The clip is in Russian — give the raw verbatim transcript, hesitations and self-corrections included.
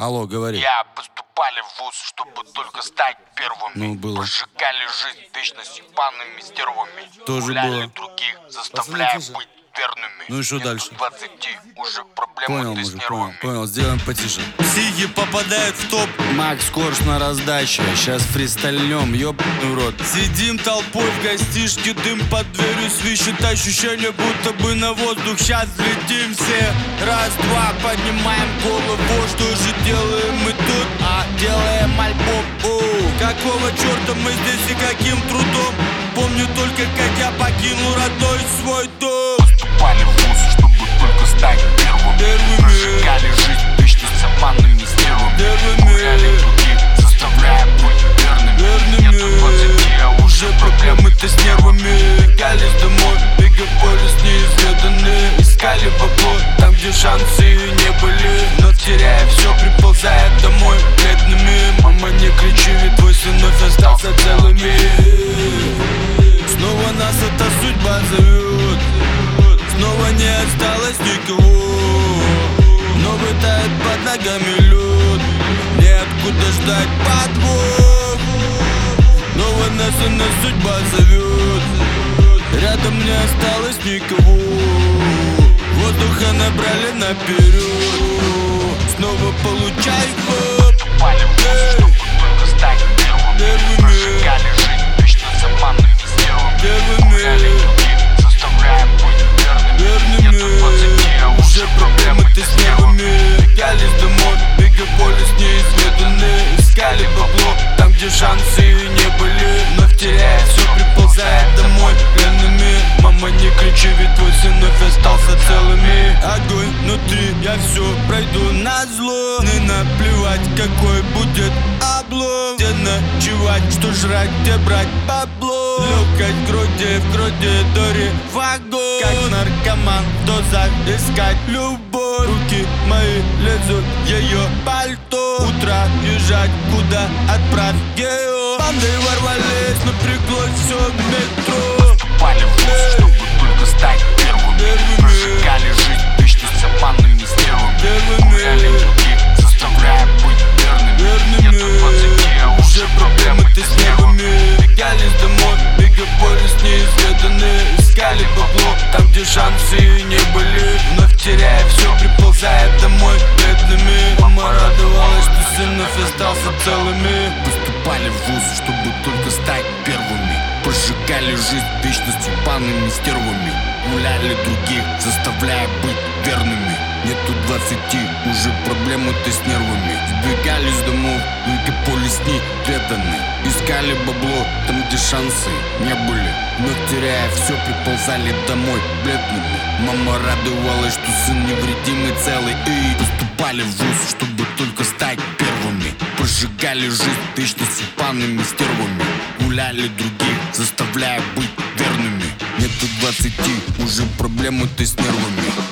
Алло, говори. Я поступали в вуз, чтобы только стать первыми. Ну, было. Прожигали жизнь вечно с ебаными стервами. Тоже Гуляли было. других, заставляя Пацаны, быть верными. Ну и что Мне дальше? тут двадцати, уже проблемы Понял, ты с мужик, понял, нервами. понял, сделаем потише. Психи попадают в топ. Макс Корж на раздаче, сейчас фристальнем, ёбаный в рот. Сидим толпой в гостишке, дым под дверью свищет. Ощущение, будто бы на воздух сейчас летим все. Раз, два, поднимаем голову. Что же делаем мы тут? А, делаем альбом. О, какого черта мы здесь и каким трудом? Помню только, как я покинул родной свой дом. Поступали в вуз, чтобы только стать первыми. Первыми. Прожигали жизнь вечно с обманными стервами. Первыми. Гуляли других, заставляя быть верными. Верными. Нету двадцати, а уже проблемы-то с нервами. Бегались домой, мегаполис неизведанный. Искали бабло, там где шансы не были. Но теряя все, приползая домой бледными. Мама, не кричи, ведь твой сын вновь остался целыми. Снова нас эта судьба зовет. Снова не осталось никого. Новый тает под ногами лед. Неоткуда ждать подвох. Снова нас она судьба зовет. Рядом не осталось никого. Воздуха набрали наперед. Снова получай хоп. Поступали в вуз, чтобы только стать первыми. Первыми. Прожигали жизнь вечно с обманными стервами. Первыми. Гуляли других, заставляя быть верными. Верными. Нету двадцати, а уже проблемы ты с нервами. Бегались домой, мегаполис неизведанный. Искали бабло, там где шансы не были. Но теряя все, приползая домой пленными. Мама, не кричи, ведь твой сын вновь остался целыми. Огонь внутри, я все пройду на зло. Не наплевать, какой будет облом. Где ночевать, что жрать, где брать бабло. Легкость в груди, в груди дори вагон. Как наркоман в дозах искать любовь. Руки мои лезут в ее пальто. Утро езжать, куда отправь ее. Банды ворвались, напряглось все метро. Поступали в вуз, чтобы только стать первыми. Первыми. Прожигали жизнь вечно с обманными стервами. Первыми. Гуляли других, заставляя быть верными. Верными. Нету двадцати, а уже проблемы ты с нервами. Бегались домой, мегаполис неизведанный. Искали бабло, там где шансы не были. Вновь теряя все, приползая домой бедными. Мама радовалась, что сын вновь остался целыми. Поступали в вуз, чтобы только стать первыми. Прожигали жизнь вечно с ебаными стервами. Гуляли других, заставляя быть верными. Нету двадцати, уже проблемы-то с нервами. Сбегали с домов, мегаполис неизведанный. Искали бабло, там где шансы не были. Но теряя все, приползали домой бледными. Мама радовалась, что сын невредимый целый. И поступали в вуз, чтобы только стать первыми. Прожигали жизнь вечно с ебаными стервами. Гуляли других, заставляя быть верными. Нету двадцати, уже проблемы-то с нервами.